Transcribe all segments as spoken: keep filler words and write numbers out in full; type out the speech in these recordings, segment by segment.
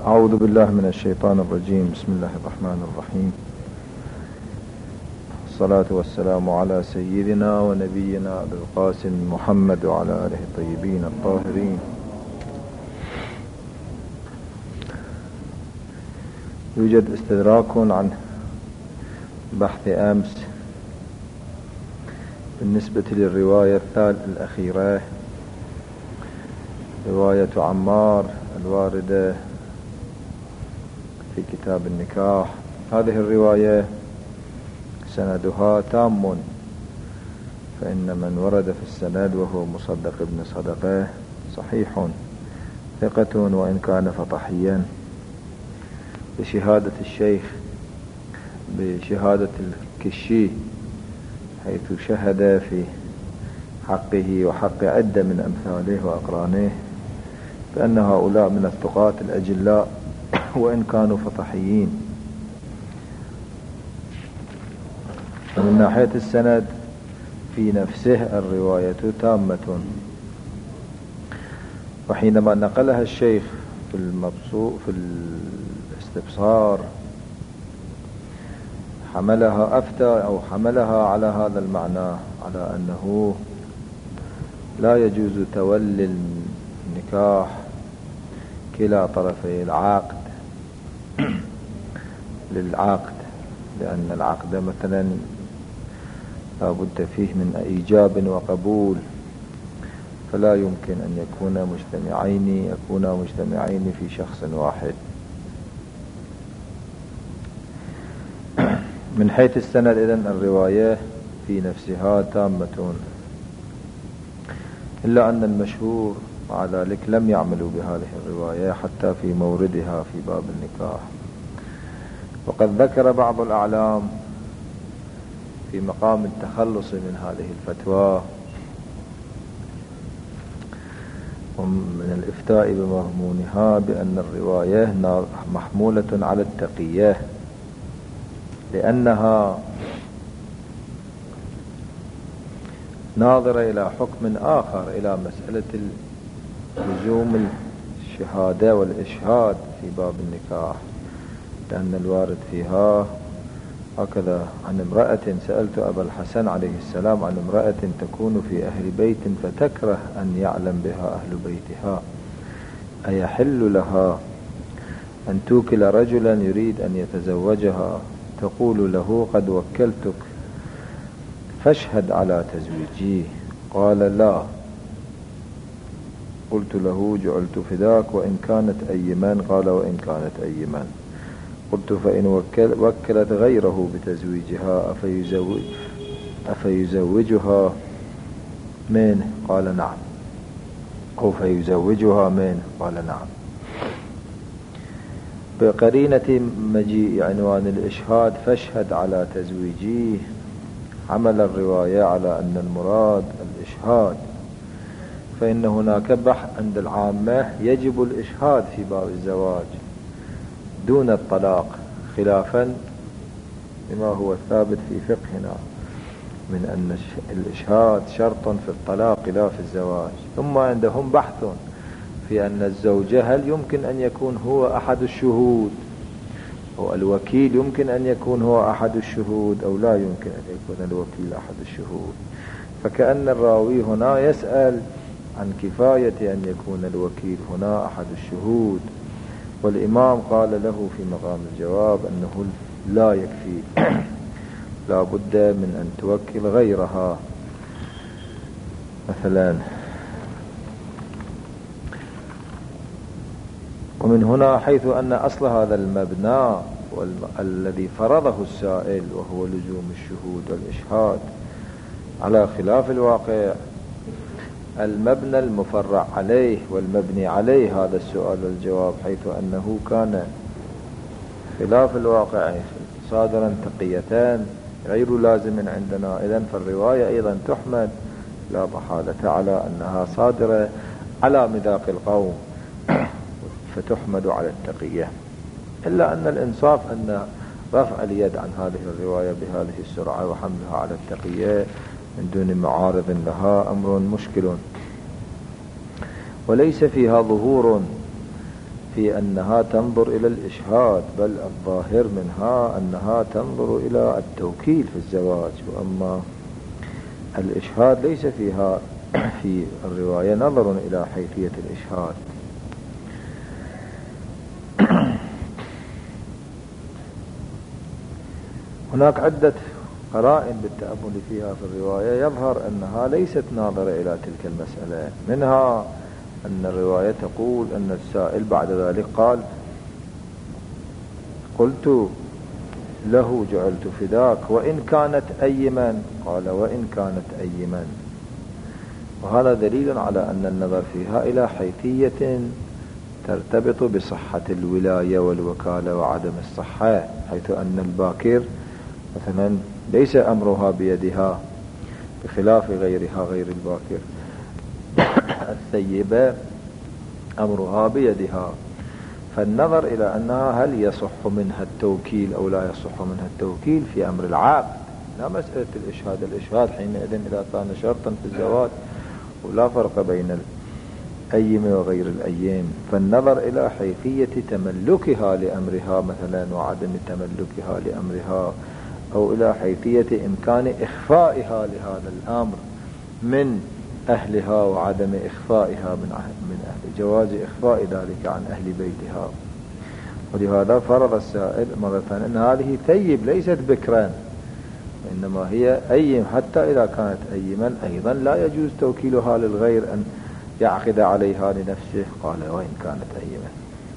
أعوذ بالله من الشيطان الرجيم. بسم الله الرحمن الرحيم. الصلاة والسلام على سيدنا ونبينا أبي القاسم محمد وعلى آله الطيبين الطاهرين. يوجد استدراك عن بحث أمس بالنسبة للرواية الثالثة الأخيرة، رواية عمار الواردة في كتاب النكاح. هذه الرواية سندها تام، فإن من ورد في السند وهو مصدق ابن صدقه صحيح ثقة وإن كان فطحيا، بشهادة الشيخ بشهادة الكشي، حيث شهد في حقه وحق عدة من أمثاله وأقرانه بأن هؤلاء من الثقات الأجلاء وإن كانوا فطحيين. ومن ناحية السند في نفسه الرواية تامة، وحينما نقلها الشيخ في المبسوط في الاستبصار حملها أفتى أو حملها على هذا المعنى، على أنه لا يجوز تولي النكاح كلا طرفي العقد للعقد، لأن العقد مثلا لا بد فيه من إيجاب وقبول، فلا يمكن أن يكون مجتمعين يكونا مجتمعين في شخص واحد. من حيث السند إذن الرواية في نفسها تامة، إلا أن المشهور مع ذلك لم يعملوا بهذه الرواية حتى في موردها في باب النكاح. وقد ذكر بعض الأعلام في مقام التخلص من هذه الفتوى ومن الإفتاء بمضمونها بأن الرواية محمولة على التقية، لأنها ناظرة إلى حكم آخر، إلى مسألة لزوم الشهادة والإشهاد في باب النكاح، لأن الوارد فيها هكذا عن امرأة سألت أبا الحسن عليه السلام عن امرأة تكون في أهل بيت فتكره أن يعلم بها أهل بيتها، أيحل لها أن توكل رجلا يريد أن يتزوجها تقول له قد وكلتك فاشهد على تزويجي؟ قال لا. قلت له جعلت فداك وإن كانت أيمان؟ قال وإن كانت أيمان. قلت فإن وكل وكلت غيره بتزويجها أفيزوج أفيزوجها من؟ قال نعم. أو فيزوجها من؟ قال نعم. بقرينة مجيء عنوان الإشهاد فاشهد على تزويجيه عمل الرواية على أن المراد الإشهاد، فإن هناك بحث عند العامة يجب الإشهاد في باب الزواج دون الطلاق، خلافا لما هو الثابت في فقهنا من أن الإشهاد شرط في الطلاق لا في الزواج. ثم عندهم بحث في أن الزوجة هل يمكن أن يكون هو أحد الشهود، أو الوكيل يمكن أن يكون هو أحد الشهود أو لا يمكن أن يكون الوكيل أحد الشهود. فكأن الراوي هنا يسأل عن كفاية أن يكون الوكيل هنا أحد الشهود، والإمام قال له في مقام الجواب أنه لا يكفي، لا بد من أن توكل غيرها مثلا. ومن هنا حيث أن أصل هذا المبنى الذي فرضه السائل وهو لزوم الشهود والإشهاد على خلاف الواقع، المبنى المفرع عليه والمبني عليه هذا السؤال والجواب، حيث أنه كان خلاف الواقع صادرا تقيتان غير لازم عندنا، إذن فالرواية أيضا تحمد لا محالة على أنها صادرة على مذاق القوم فتحمد على التقية، إلا أن الإنصاف أن رفع اليد عن هذه الرواية بهذه السرعة وحملها على التقية من دون معارض لها أمر مشكل، وليس فيها ظهور في أنها تنظر إلى الإشهاد، بل الظاهر منها أنها تنظر إلى التوكيل في الزواج. وأما الإشهاد ليس فيها في الرواية نظر إلى حيثية الإشهاد. هناك عدة قرائن بالتأمل فيها في الرواية يظهر أنها ليست ناظرة إلى تلك المسألة. منها أن الرواية تقول أن السائل بعد ذلك قال: قلت له جعلت فداك وإن كانت أيما، قال: وإن كانت أيما. وهذا دليل على أن النظر فيها إلى حيثية ترتبط بصحة الولاية والوكالة وعدم الصحة، حيث أن الباكر مثلا ليس أمرها بيدها بخلاف غيرها غير الباكر. الثيبة أمرها بيدها، فالنظر إلى أنها هل يصح منها التوكيل أو لا يصح منها التوكيل في أمر العقد، لا مسألة الإشهاد. الإشهاد حينئذ إذا كان شرطا في الزواج ولا فرق بين الأيم وغير الأيم، فالنظر إلى حيثية تملكها لأمرها مثلا وعدم تملكها لأمرها، أو إلى حيثية إمكان إخفائها لهذا الأمر من أهلها وعدم إخفائها من من أهل جواز إخفاء ذلك عن أهل بيتها. ولهذا فرض السائل مرة أن هذه ثيب ليست بكرا، إنما هي أيم، حتى إذا كانت أيما أيضا لا يجوز توكيلها للغير أن يعقد عليها لنفسه. قال: وإن كانت أيما.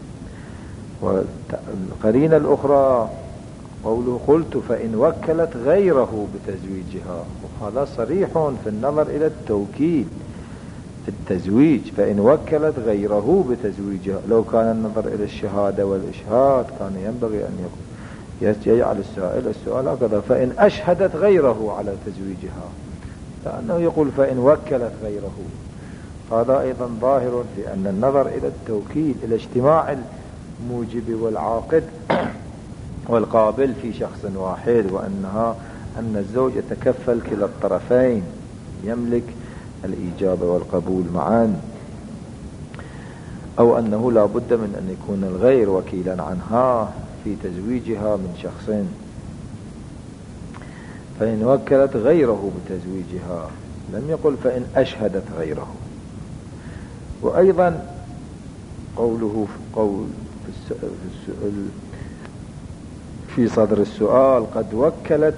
والقرينة الأخرى قوله: قلت فإن وكلت غيره بتزويجها، وهذا صريح في النظر إلى التوكيل في التزويج. فإن وكلت غيره بتزويجها، لو كان النظر إلى الشهادة والإشهاد كان ينبغي أن يكون يجعل السائل السؤال هكذا: فإن أشهدت غيره على تزويجها، لأنه يقول فإن وكلت غيره. هذا أيضا ظاهر في أن النظر إلى التوكيل إلى اجتماع الموجب والعاقد والقابل في شخص واحد، وأنها أن الزوج يتكفل كلا الطرفين، يملك الإيجاب والقبول معا، أو أنه لا بد من أن يكون الغير وكيلا عنها في تزويجها من شخص. فإن وكلت غيره بتزويجها، لم يقل فإن أشهدت غيره. وأيضا قوله قول في السؤال في صدر السؤال: قد وكلت،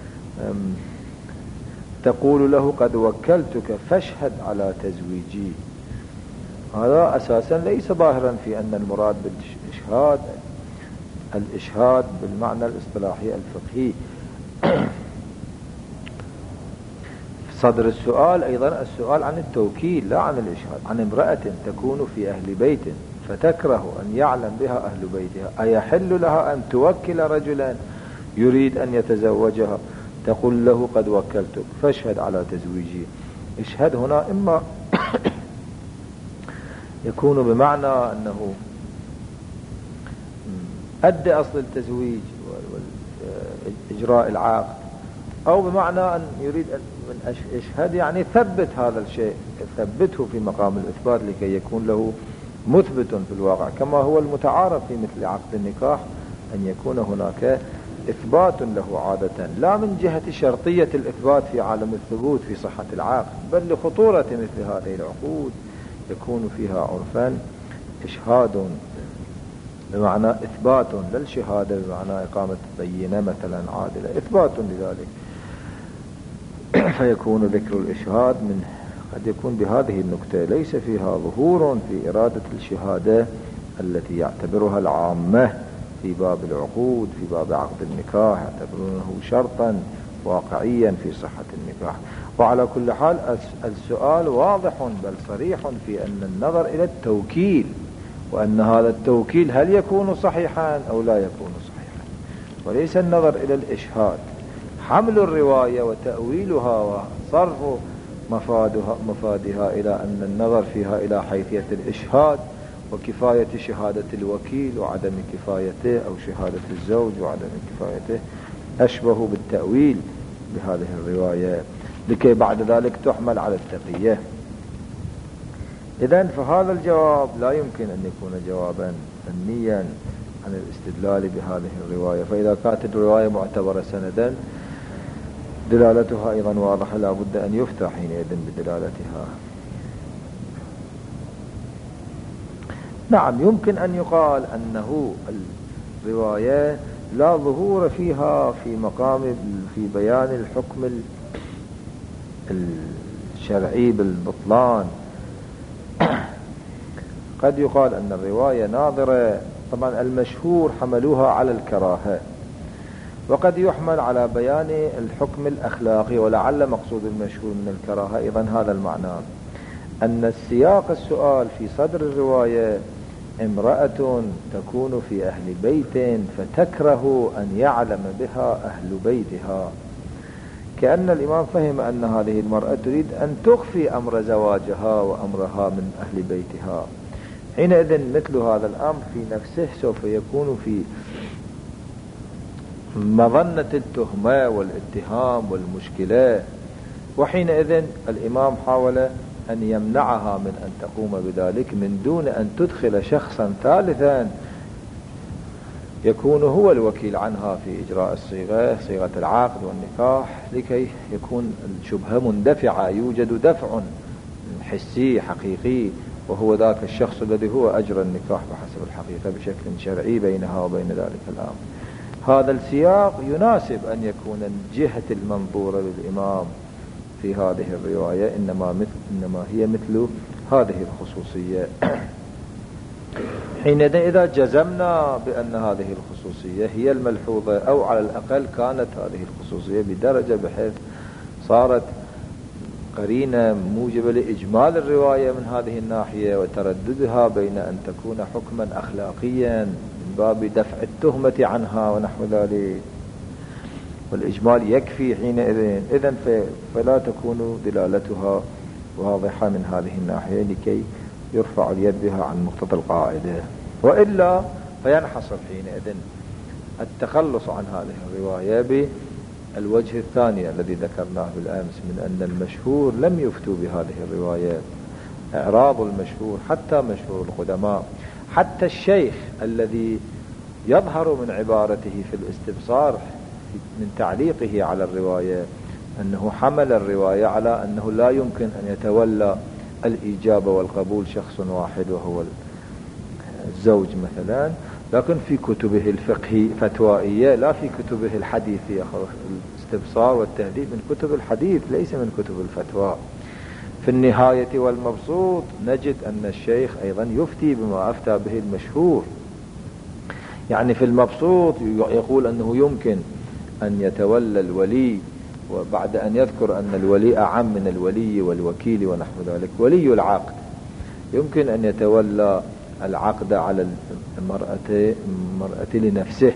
تقول له: قد وكلتك فاشهد على تزويجي. هذا أساسا ليس ظاهرا في أن المراد بالإشهاد الإشهاد بالمعنى الاصطلاحي الفقهي. صدر السؤال أيضا السؤال عن التوكيل لا عن الإشهاد، عن امرأة تكون في أهل بيت فتكره أن يعلم بها أهل بيتها، أيحل لها أن توكل رجلا يريد أن يتزوجها؟ تقول له: قد وكلتك فاشهد على تزويجي. اشهد هنا إما يكون بمعنى أنه أدى أصل التزويج وإجراء العقد، أو بمعنى أن يريد أن من اشهد يعني ثبت هذا الشيء، ثبته في مقام الإثبات لكي يكون له مثبت في الواقع، كما هو المتعارف في مثل عقد النكاح أن يكون هناك إثبات له عادة، لا من جهة شرطية الإثبات في عالم الثبوت في صحة العقد، بل لخطورة مثل هذه العقود يكون فيها عرفا إشهاد بمعنى إثبات، لا الشهادة بمعنى إقامة بينة مثلا عادلة، إثبات لذلك. فيكون ذكر الإشهاد من قد يكون بهذه النكتة ليس فيها ظهور في إرادة الشهادة التي يعتبرها العامة في باب العقود في باب عقد النكاح، يعتبرونه شرطا واقعيا في صحة النكاح. وعلى كل حال السؤال واضح بل صريح في أن النظر إلى التوكيل، وأن هذا التوكيل هل يكون صحيحا أو لا يكون صحيحا، وليس النظر إلى الإشهاد. حمل الرواية وتأويلها وصرف مفادها, مفادها إلى أن النظر فيها إلى حيثية الإشهاد وكفاية شهادة الوكيل وعدم كفايته، أو شهادة الزوج وعدم كفايته، أشبه بالتأويل بهذه الرواية لكي بعد ذلك تحمل على التقية. إذن فهذا الجواب لا يمكن أن يكون جوابا فنيا عن الاستدلال بهذه الرواية. فإذا كانت الرواية معتبرة سندا دلالتها أيضا واضحة، لا بد أن يفتح حينئذ بدلالتها. نعم، يمكن أن يقال أنه الرواية لا ظهور فيها في مقام في بيان الحكم الشرعي بالبطلان. قد يقال أن الرواية ناظرة، طبعا المشهور حملوها على الكراهة، وقد يحمل على بيان الحكم الأخلاقي، ولعل مقصود المشهور من الكراهة أيضا هذا المعنى، أن السياق السؤال في صدر الرواية امرأة تكون في أهل بيت فتكره أن يعلم بها أهل بيتها، كأن الإمام فهم أن هذه المرأة تريد أن تخفي أمر زواجها وأمرها من أهل بيتها. حينئذ مثل هذا الأمر في نفسه سوف يكون في مظنة التهمة والاتهام والمشكلة، وحينئذ الإمام حاول أن يمنعها من أن تقوم بذلك من دون أن تدخل شخصا ثالثا يكون هو الوكيل عنها في إجراء الصيغة، صيغة العقد والنكاح، لكي يكون الشبهة مندفعة، يوجد دفع حسي حقيقي، وهو ذاك الشخص الذي هو أجرى النكاح بحسب الحقيقة بشكل شرعي بينها وبين ذلك الأمر. هذا السياق يناسب أن يكون الجهة المنظورة للإمام في هذه الرواية إنما, مثل إنما هي مثل هذه الخصوصية. حينئذ إذا جزمنا بأن هذه الخصوصية هي الملحوظة، أو على الأقل كانت هذه الخصوصية بدرجة بحيث صارت قرينة موجبة لإجمال الرواية من هذه الناحية وترددها بين أن تكون حكما أخلاقيا من باب دفع التهمة عنها ونحو ذلك، والإجمال يكفي حينئذ، إذن فلا تكون دلالتها واضحة من هذه الناحية لكي يرفع اليد بها عن مقتضى القاعدة، وإلا فينحصر حينئذ التخلص عن هذه الرواية بالوجه الثاني الذي ذكرناه بالأمس، من أن المشهور لم يفتوا بهذه الروايات. إعراض المشهور، حتى مشهور القدماء، حتى الشيخ الذي يظهر من عبارته في الاستبصار من تعليقه على الرواية أنه حمل الرواية على أنه لا يمكن أن يتولى الإجابة والقبول شخص واحد وهو الزوج مثلا، لكن في كتبه الفقهي فتوائية، لا في كتبه الحديثية. الاستبصار والتهذيب من كتب الحديث ليس من كتب الفتوى. في النهاية والمبسوط نجد أن الشيخ أيضا يفتي بما أفتى به المشهور. يعني في المبسوط يقول أنه يمكن أن يتولى الولي، وبعد أن يذكر أن الولي أعم من الولي والوكيل ونحو ذلك، ولي العقد يمكن أن يتولى العقد على المرأة, المرأة لنفسه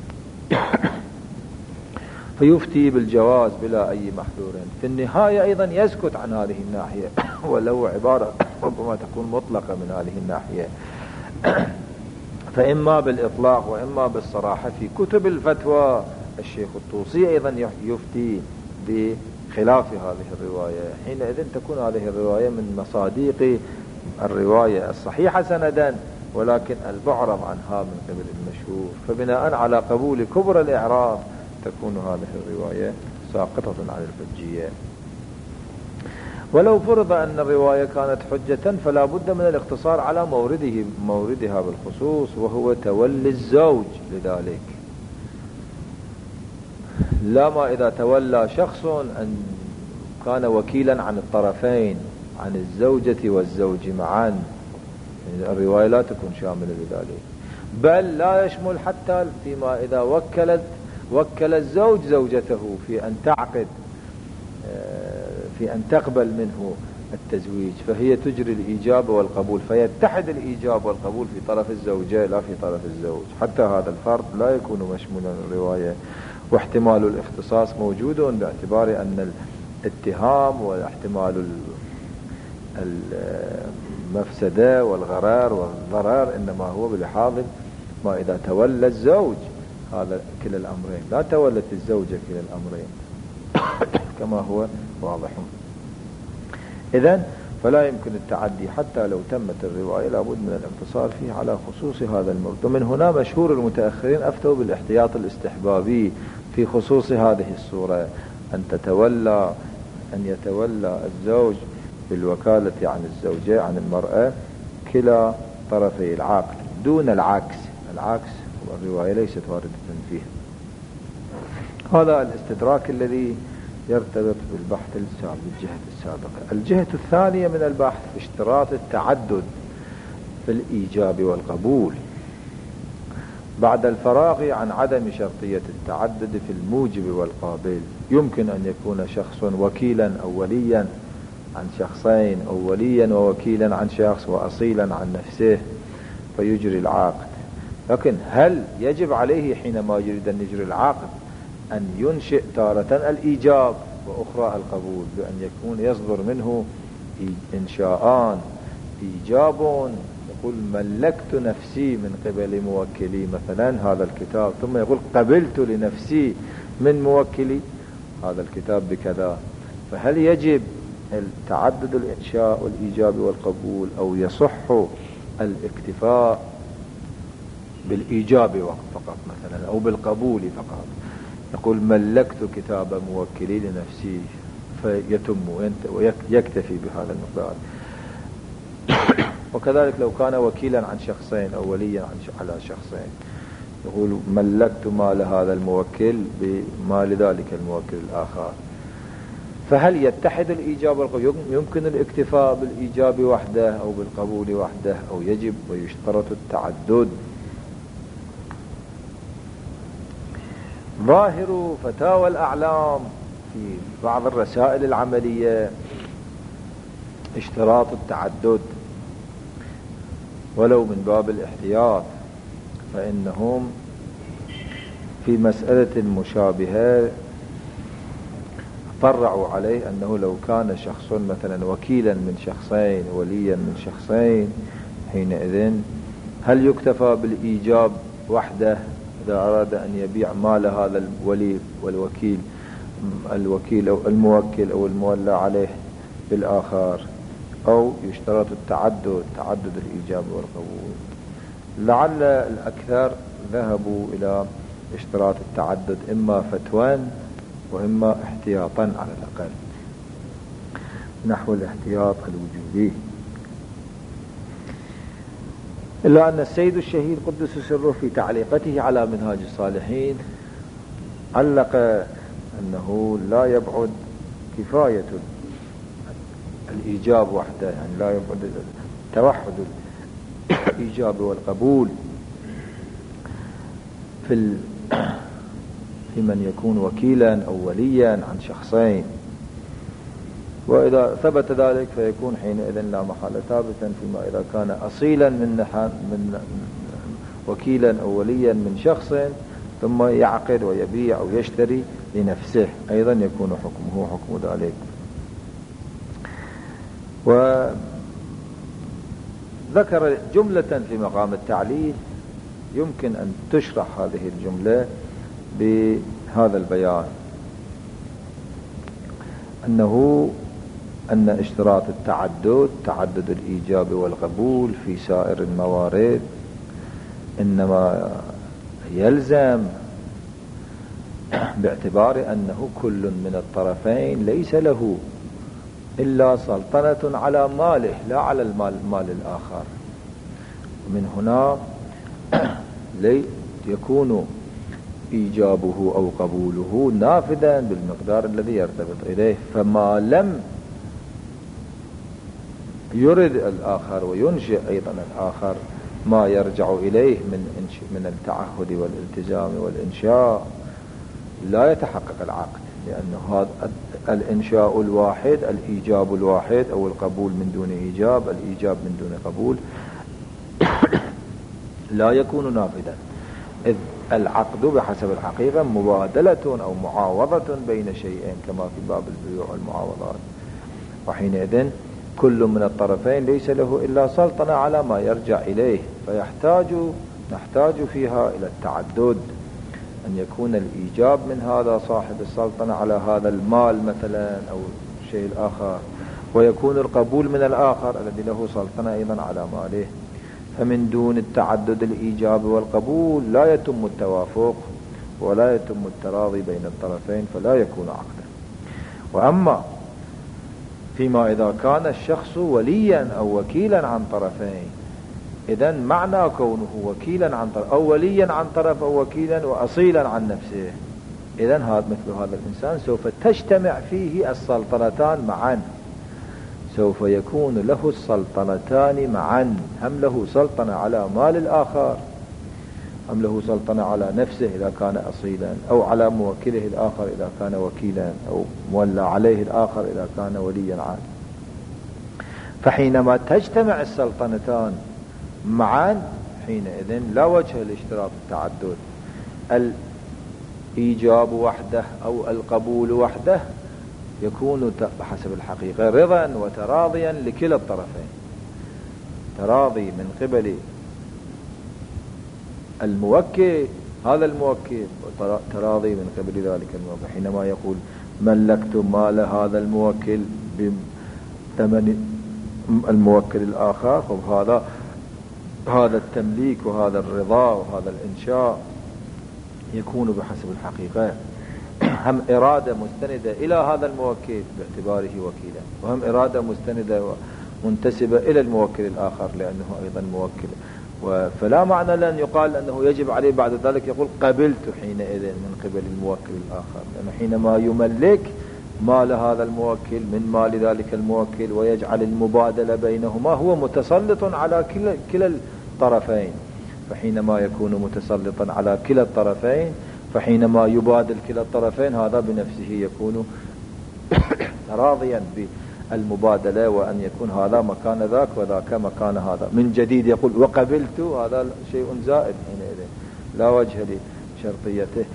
فيفتي بالجواز بلا أي محذور. في النهاية أيضا يسكت عن هذه الناحية ولو عبارة ربما تكون مطلقة من هذه الناحية، فإما بالإطلاق وإما بالصراحة. في كتب الفتوى الشيخ الطوسي أيضا يفتي بخلاف هذه الرواية. حينئذ تكون هذه الرواية من مصاديق الرواية الصحيحة سندا، ولكن المعرض عنها من قبل المشهور، فبناء على قبول كبر الإعراض تكون هذه الرواية ساقطة عن الحجية. ولو فرض أن الرواية كانت حجة فلا بد من الاقتصار على مورده موردها بالخصوص، وهو تولي الزوج لذلك، لا ما إذا تولى شخص أن كان وكيلا عن الطرفين، عن الزوجة والزوج معا، الرواية لا تكون شاملة لذلك، بل لا يشمل حتى فيما إذا وكلت وكل الزوج زوجته في أن تعقد، في أن تقبل منه التزويج، فهي تجري الإيجاب والقبول، فيتحد الإيجاب والقبول في طرف الزوجة لا في طرف الزوج. حتى هذا الفرق لا يكون مشمولا الرواية، واحتمال الاختصاص موجود باعتبار أن الاتهام واحتمال المفسدة والغرار والضرر إنما هو بلحاظ ما إذا تولى الزوج هذا كلا الأمرين، لا تولت الزوجة كلا الأمرين كما هو واضح. إذن فلا يمكن التعدي حتى لو تمت الرواية، لابد من الاقتصار فيه على خصوص هذا المورد. ومن هنا مشهور المتأخرين أفتوا بالاحتياط الاستحبابي في خصوص هذه الصورة، أن تتولى أن يتولى الزوج بالوكالة عن الزوجة عن المرأة كلا طرفي العقد دون العكس. العكس والرواية ليست واردة فيه. هذا الاستدراك الذي يرتبط بالبحث السابق بالجهة السابقة. الجهة الثانية من البحث اشتراط التعدد في الإيجاب والقبول بعد الفراغ عن عدم شرطية التعدد في الموجب والقابل. يمكن أن يكون شخص وكيلا أو وليا عن شخصين، أو وليا ووكيلا عن شخص، وأصيلا عن نفسه فيجري العقد. لكن هل يجب عليه حينما يريد أن يجري العقد أن ينشئ تارة الإيجاب وأخرى القبول، بأن يكون يصدر منه إنشاءان، إيجاب يقول ملكت نفسي من قبل موكلي مثلا هذا الكتاب، ثم يقول قبلت لنفسي من موكلي هذا الكتاب بكذا. فهل يجب التعدد الإنشاء والإيجاب والقبول، أو يصح الاكتفاء بالإيجاب فقط مثلا أو بالقبول فقط؟ يقول ملكت كتاب موكلي لنفسي فيتم ويكتفي بهذا المقدار. وكذلك لو كان وكيلا عن شخصين أو وليا على شخصين، يقول ملكت مال هذا الموكل بمال ذلك الموكل الآخر. فهل يتحد الإيجاب والقبول؟ يمكن الاكتفاء بالإيجاب وحده أو بالقبول وحده، أو يجب ويشترط التعدد؟ ظاهر فتاوى الأعلام في بعض الرسائل العملية اشتراط التعدد ولو من باب الاحتياط، فإنهم في مسألة مشابهة طرعوا عليه أنه لو كان شخص مثلا وكيلا من شخصين وليا من شخصين، حينئذ هل يكتفى بالإيجاب وحده إذا أراد أن يبيع مال هذا الولي والوكيل الوكيل أو الموكل أو المولى عليه بالآخر، أو يشترط التعدد تعدد الإيجاب والقبول؟ لعل الأكثر ذهبوا إلى اشتراط التعدد إما فتوى وإما احتياطا على الأقل، نحو الاحتياط الوجودي. إلا أن السيد الشهيد قدس سره في تعليقته على منهاج الصالحين علق أنه لا يبعد كفاية الإيجاب وحده، يعني لا يبعد توحد الإيجاب والقبول في ال... في من يكون وكيلا أو وليا عن شخصين. وإذا ثبت ذلك فيكون حينئذ لا محالة ثابتا فيما إذا كان أصيلا من نحن من وكيلا أو وليا من شخص ثم يعقد ويبيع أو يشتري لنفسه، أيضا يكون حكمه حكم ذلك. وذكر جملة في مقام التعليل يمكن أن تشرح هذه الجملة بهذا البيان، أنه أن اشتراط التعدد تعدد الإيجاب والقبول في سائر الموارد إنما يلزم باعتبار أنه كل من الطرفين ليس له إلا سلطنة على ماله لا على المال مال الآخر. من هنا يكون إيجابه أو قبوله نافذا بالمقدار الذي يرتبط إليه، فما لم يرد الآخر وينشئ أيضا الآخر ما يرجع إليه من من التعهد والالتزام والإنشاء لا يتحقق العقد، لأن هذا الإنشاء الواحد الإيجاب الواحد أو القبول من دون إيجاب الإيجاب من دون قبول لا يكون نافذا، إذ العقد بحسب الحقيقة مبادلة أو معاوضة بين شيئين كما في باب البيوع والمعاوضات، وحينئذ كل من الطرفين ليس له إلا سلطنة على ما يرجع إليه، فيحتاج نحتاج فيها إلى التعدد، أن يكون الإيجاب من هذا صاحب السلطنة على هذا المال مثلا أو الشيء الآخر، ويكون القبول من الآخر الذي له سلطنة أيضا على ماله. فمن دون التعدد الإيجاب والقبول لا يتم التوافق ولا يتم التراضي بين الطرفين، فلا يكون عقدا. وأما فيما إذا كان الشخص وليا أو وكيلا عن طرفين، إذن معنى كونه وكيلا عن طرف أو وليا عن طرف أو وكيلا وأصيلا عن نفسه، إذن هذا مثل هذا الإنسان سوف تجتمع فيه السلطنتان معا، سوف يكون له السلطنتان معا، هم له سلطنة على مال الآخر، هم له سلطنة على نفسه إذا كان أصيلا، أو على موكله الآخر إذا كان وكيلا، أو مولى عليه الآخر إذا كان وليا عنه. فحينما تجتمع السلطنتان معا حينئذ لا وجه لاشتراط التعدد. الإيجاب وحده أو القبول وحده يكون بحسب الحقيقة رضا وتراضيا لكلا الطرفين، تراضي من قبل الموكل هذا الموكل وتراضي من قبل ذلك الموكل. حينما يقول ملكت مال هذا الموكل بثمن الموكل الآخر، وهذا هذا التمليك وهذا الرضا وهذا الإنشاء يكون بحسب الحقيقة هم إرادة مستندة إلى هذا الموكل باعتباره وكيلا، وهم إرادة مستندة ومنتسبة إلى الموكل الآخر لأنه أيضا موكل. فلا معنى لأن يقال أنه يجب عليه بعد ذلك يقول قبلت حينئذ من قبل الموكل الآخر، لأنه حينما يملك مال هذا الموكل من مال ذلك الموكل ويجعل المبادلة بينهما هو متسلط على كلا, كلا الطرفين. فحينما يكون متسلطا على كلا الطرفين، فحينما يبادل كلا الطرفين هذا بنفسه يكون راضيا بالمبادلة، وأن يكون هذا مكان ذاك وذاك مكان هذا. من جديد يقول وقبلت، هذا شيء زائد حينئذ لا وجه لشرطيته.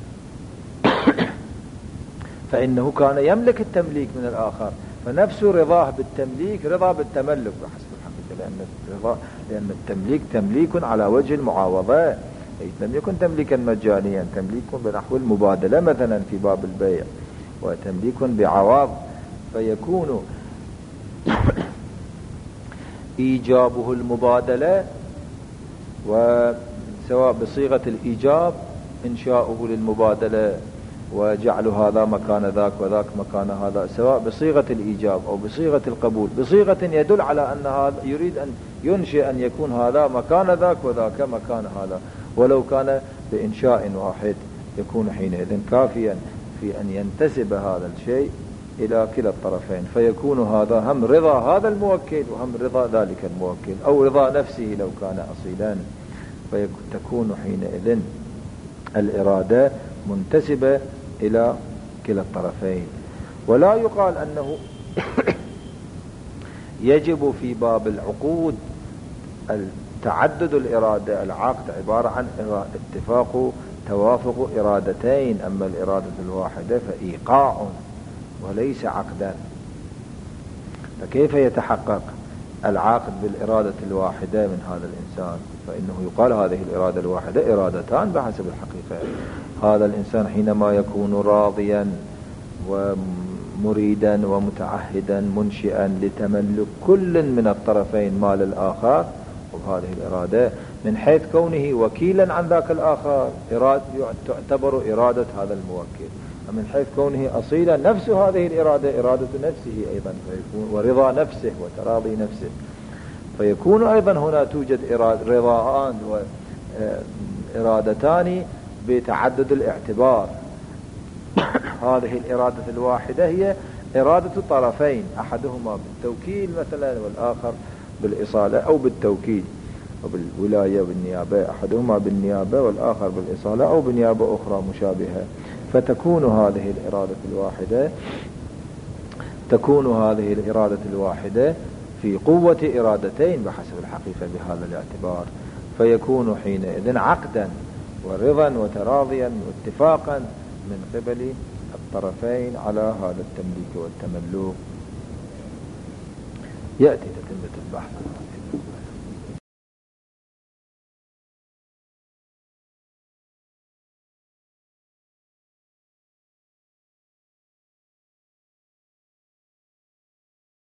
فإنه كان يملك التمليك من الآخر، فنفس رضاه بالتمليك رضا بالتملك بحسب الحقيقة، لأن الرضا لأن التمليك تمليك على وجه المعاوضة، لم يكن تمليكا مجانيا، تمليك بنحو المبادلة مثلا في باب البيع، وتمليك بعوض. فيكون إيجابه المبادلة، وسواء بصيغة الإيجاب إنشاؤه للمبادلة وجعل هذا مكان ذاك وذاك مكان هذا، سواء بصيغة الإيجاب أو بصيغة القبول، بصيغة يدل على أن هذا يريد أن ينشئ أن يكون هذا مكان ذاك وذاك مكان هذا، ولو كان بإنشاء واحد يكون حينئذ كافيا في أن ينتسب هذا الشيء إلى كلا الطرفين، فيكون هذا هم رضا هذا الموكل وهم رضا ذلك الموكل، أو رضا نفسه لو كان أصيلا، فتكون حينئذ الإرادة منتسبة إلى كلا الطرفين. ولا يقال أنه يجب في باب العقود تعدد الإرادة، العقد عبارة عن اتفاق توافق إرادتين، أما الإرادة الواحدة فإيقاع وليس عقدا. فكيف يتحقق العقد بالإرادة الواحدة من هذا الإنسان؟ فإنه يقال هذه الإرادة الواحدة إرادتان بحسب الحقيقة. هذا الإنسان حينما يكون راضيا ومريدا ومتعهدا منشئا لتملك كل من الطرفين مال الآخر، وهذه الإرادة من حيث كونه وكيلا عن ذاك الآخر إرادة تعتبر إرادة هذا الموكل، ومن حيث كونه أصيلا نفس هذه الإرادة إرادة نفسه أيضا، فيكون ورضا نفسه وتراضي نفسه، فيكون أيضا هنا توجد رضاءان وإرادتان بتعدد الاعتبار. هذه الإرادة الواحدة هي إرادة طرفين، أحدهما بالتوكيل مثلا والآخر بالإصالة، أو بالتوكيل وبالولاية والنيابة، أحدهما بالنيابة والآخر بالإصالة أو بنيابة أخرى مشابهة. فتكون هذه الإرادة الواحدة تكون هذه الإرادة الواحدة في قوة إرادتين بحسب الحقيقة بهذا الاعتبار، فيكون حينئذ عقدا ورضا وتراضيا واتفاقا من قبل الطرفين على هذا التمليك والتملك. يأتي تتمة البحث.